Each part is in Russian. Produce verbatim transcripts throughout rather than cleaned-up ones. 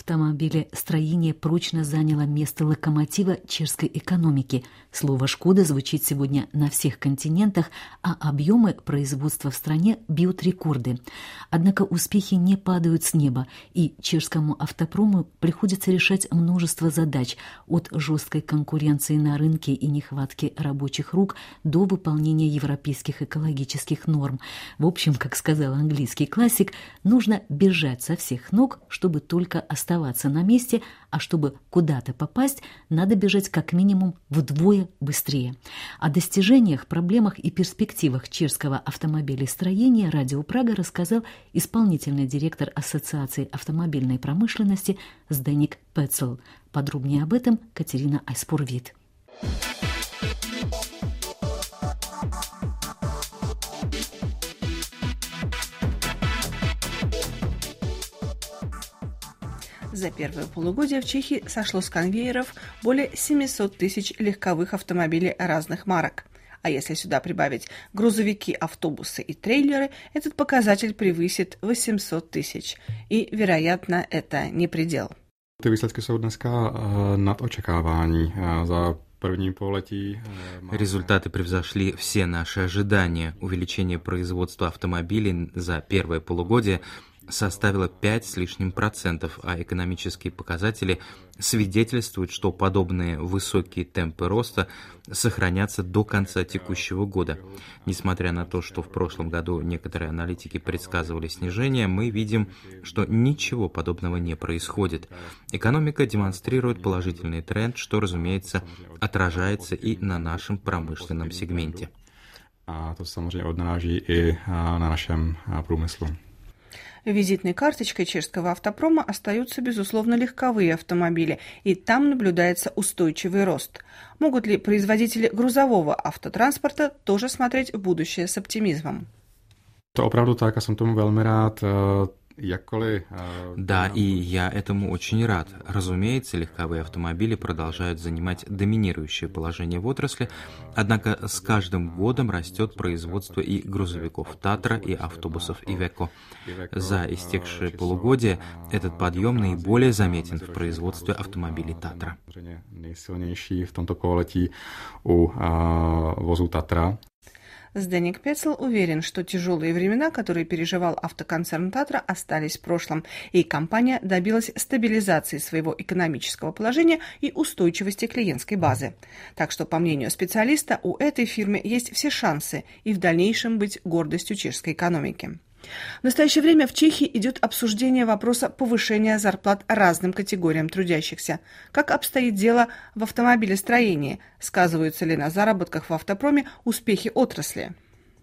автомобилестроение прочно заняло место локомотива чешской экономики. Слово «Шкода» звучит сегодня на всех континентах, а объемы производства в стране бьют рекорды. Однако успехи не падают с неба, и чешскому автопрому приходится решать множество задач от жесткой конкуренции на рынке и нехватки рабочих рук до выполнения европейских экологических норм. В общем, как сказал английский классик, нужно бежать со всех ног, чтобы только оставаться на месте, а чтобы куда-то попасть, надо бежать как минимум вдвое быстрее. О достижениях, проблемах и перспективах чешского автомобилестроения Радио Прага рассказал исполнительный директор Ассоциации автомобильной промышленности Зdeněk Pecl. Подробнее об этом Катерина Айспур-Вит. За первое полугодие в Чехии сошло с конвейеров более семьсот тысяч легковых автомобилей разных марок. А если сюда прибавить грузовики, автобусы и трейлеры, этот показатель превысит восемьсот тысяч. И, вероятно, это не предел. Ty výsledky jsou dneska nad očekávání za první pololetí. Результаты превзошли все наши ожидания. Увеличение производства автомобилей за первое полугодие составила пять с лишним процентов, а экономические показатели свидетельствуют, что подобные высокие темпы роста сохранятся до конца текущего года. Несмотря на то, что в прошлом году некоторые аналитики предсказывали снижение, мы видим, что ничего подобного не происходит. Экономика демонстрирует положительный тренд, что, разумеется, отражается и на нашем промышленном сегменте. A to samozřejmě odráží i na našem průmyslu. Визитной карточкой чешского автопрома остаются, безусловно, легковые автомобили, и там наблюдается устойчивый рост. Могут ли производители грузового автотранспорта тоже смотреть в будущее с оптимизмом? To opravdu tak a jsem tomu velmi rád. Да, и я этому очень рад. Разумеется, легковые автомобили продолжают занимать доминирующее положение в отрасли, однако с каждым годом растет производство и грузовиков Татра, и автобусов Iveco. За истекшее полугодие этот подъем наиболее заметен в производстве автомобилей Татра. Nejsilnější v tomto pololetí u vozu Tatra. Zdeněk Pecl уверен, что тяжелые времена, которые переживал автоконцерн Татра, остались в прошлом, и компания добилась стабилизации своего экономического положения и устойчивости клиентской базы. Так что, по мнению специалиста, у этой фирмы есть все шансы и в дальнейшем быть гордостью чешской экономики. В настоящее время в Чехии идет обсуждение вопроса повышения зарплат разным категориям трудящихся. Как обстоит дело в автомобилестроении? Сказываются ли на заработках в автопроме успехи отрасли?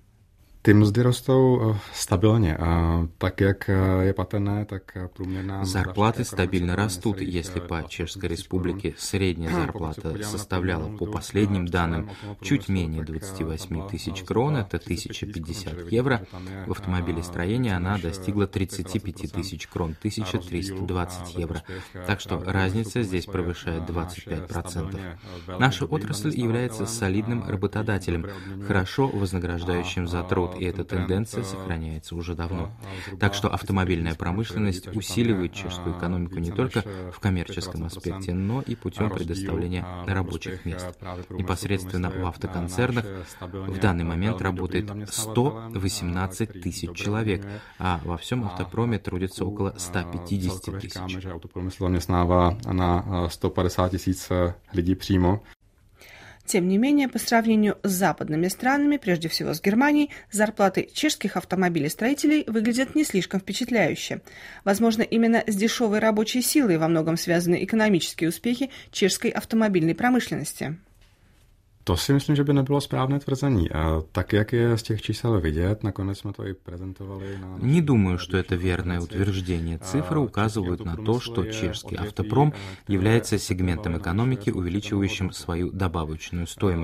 Ty mzdy rostou stabilně, tak jak je patrné, tak průměrná... Зарплаты стабильно растут. Если по Чешской Республике средняя зарплата составляла, по последним данным, чуть менее двадцать восемь тысяч крон, это тысяча пятьдесят евро, в автомобилестроении она достигла тридцать пять тысяч крон, тысяча триста двадцать евро. Так что разница здесь превышает двадцать пять процентов. Наша отрасль является солидным работодателем, хорошо вознаграждающим за труд, и эта тенденция сохраняется уже давно. Так что автомобильная промышленность усиливает чешскую экономику не только в коммерческом аспекте, но и путем предоставления рабочих мест. Непосредственно в автоконцернах в данный момент работает сто восемнадцать тысяч человек, а во всем автопроме трудится около ста пятидесяти тысяч. Autoprůmysl zaměstnává na sto padesát tisíc lidí přímo. Тем не менее, по сравнению с западными странами, прежде всего с Германией, зарплаты чешских автомобилестроителей выглядят не слишком впечатляюще. Возможно, именно с дешевой рабочей силой во многом связаны экономические успехи чешской автомобильной промышленности. To si myslím, že by nebylo správné tvrzení. Tak, jak je z těch čísel vidět, nakonec jsme to и prezentovali. Не думаю, что это верное утверждение. Цифры указывают на то, что чешский автопром является сегментом экономики, увеличивающим свою добавочную стоимость.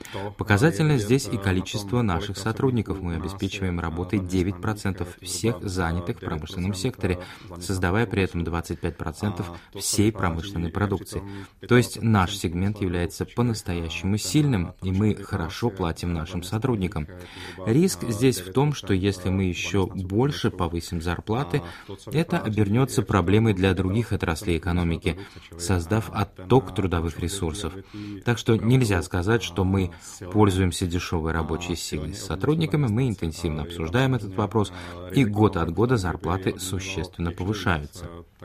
Показательно здесь и количество наших сотрудников. Мы обеспечиваем работой девять процентов всех занятых в промышленном секторе, создавая при этом двадцать пять процентов всей промышленной продукции. То есть наш сегмент является по-настоящему сильным, и мы хорошо платим нашим сотрудникам. Риск здесь в том, что если мы еще больше повысим зарплаты, это обернется проблемой для других отраслей экономики, создав отток трудовых ресурсов. Так что нельзя сказать, что мы пользуемся дешевой рабочей силой. С сотрудниками мы интенсивно обсуждаем этот вопрос, и год от года зарплаты существенно повышаются.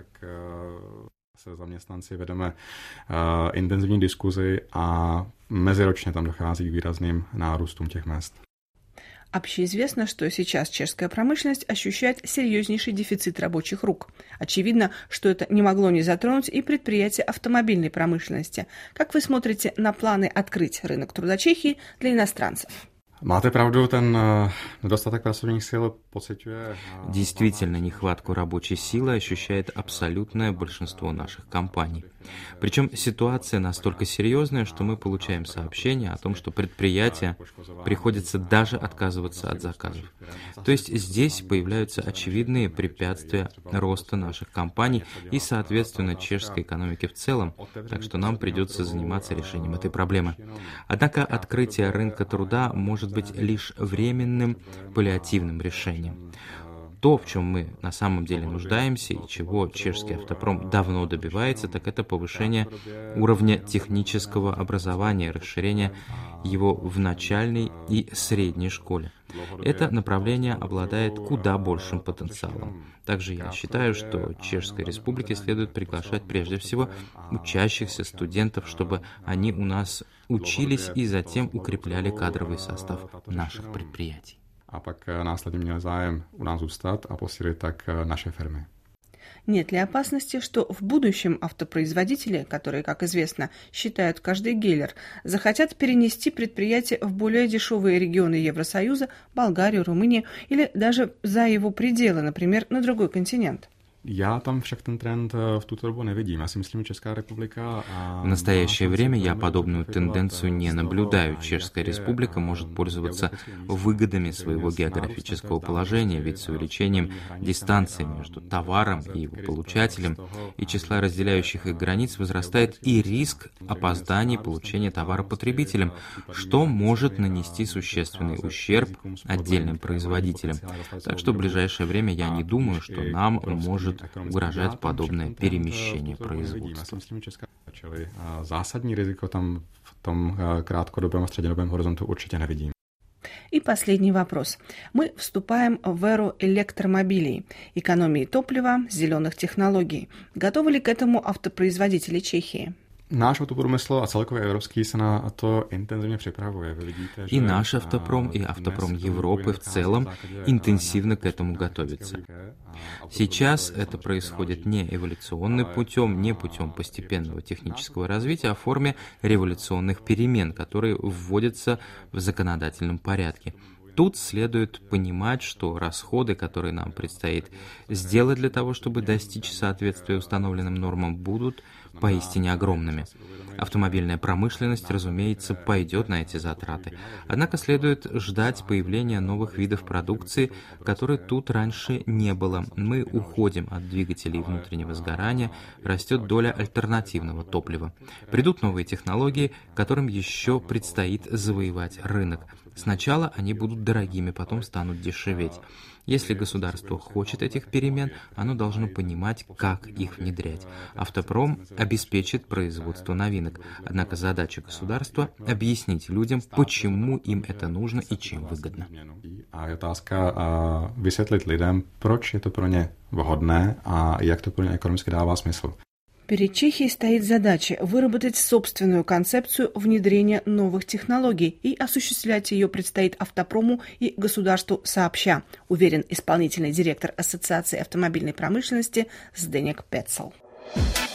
Se zaměstnanci vedeme uh, intenzivní diskuzi a meziročně tam dochází k výrazným nárůstům těch mezd. Общеизвестно, что сейчас чешская промышленность ощущает серьезнейший дефицит рабочих рук. Очевидно, что это не могло не затронуть и предприятия автомобильной промышленности. Как вы смотрите на планы открыть рынок труда Чехии для иностранцев? Máte pravdu, ten nedostatek pracovních sil pociťuje. Действительно, нехватку рабочей силы ощущает абсолютное большинство наших компаний. Причем ситуация настолько серьезная, что мы получаем сообщения о том, что предприятия приходится даже отказываться от заказов. То есть здесь появляются очевидные препятствия роста наших компаний и, соответственно, чешской экономики в целом, так что нам придется заниматься решением этой проблемы. Однако открытие рынка труда может быть лишь временным паллиативным решением. То, в чем мы на самом деле нуждаемся и чего чешский автопром давно добивается, так это повышение уровня технического образования, расширение его в начальной и средней школе. Это направление обладает куда большим потенциалом. Также я считаю, что Чешской Республике следует приглашать прежде всего учащихся студентов, чтобы они у нас учились и затем укрепляли кадровый состав наших предприятий. A pak následně měli zájem u nás zůstat a posílit tak naše firmy. Нет ли опасности, что в будущем автопроизводители, которые, как известно, считают каждый гелер, захотят перенести предприятие в более дешевые регионы Евросоюза, Болгарию, Румынию или даже за его пределы, например, на другой континент? Já tam však ten trend v tuto dobu nevidím. Já si myslím, že Česká republika... В настоящее время я подобную тенденцию не наблюдаю. Чешская республика может пользоваться выгодами своего географического положения, ведь с увеличением дистанции между товаром и его получателем и числа разделяющих их границ возрастает и риск опозданий получения товара потребителям, что может нанести существенный ущерб отдельным производителям. Так что в ближайшее время я не думаю, что нам может угрожать подобное перемещение производства. Zásadní riziko tam v tom krátkodobém a střednědobém horizontu určitě nevidím. И последний вопрос. Мы вступаем в эру электромобилей, экономии топлива, зеленых технологий. Готовы ли к этому автопроизводители Чехии? Náš autoprůmysl a celkově evropský se na to intenzivně připravuje. Вы видите, и наш автопром, и автопром Европы в целом интенсивно к этому готовятся. Сейчас это происходит не эволюционным путем, не путем постепенного технического развития, а в форме революционных перемен, которые вводятся в законодательном порядке. Тут следует понимать, что расходы, которые нам предстоит сделать для того, чтобы достичь соответствия установленным нормам, будут поистине огромными. Автомобильная промышленность, разумеется, пойдет на эти затраты. Однако следует ждать появления новых видов продукции, которой тут раньше не было. Мы уходим от двигателей внутреннего сгорания, растет доля альтернативного топлива. Придут новые технологии, которым еще предстоит завоевать рынок. Сначала они будут дорогими, потом станут дешеветь. Если государство хочет этих перемен, оно должно понимать, как их внедрять. Автопром обеспечит производство новинок, однако задача государства – объяснить людям, почему им это нужно и чем выгодно. A je otázka vysvětlit lidem, proč je to pro ně vhodné a jak to pro ně ekonomicky dává smysl. Перед Чехией стоит задача выработать собственную концепцию внедрения новых технологий, и осуществлять ее предстоит автопрому и государству сообща, уверен исполнительный директор Ассоциации автомобильной промышленности Зdenек Пецел.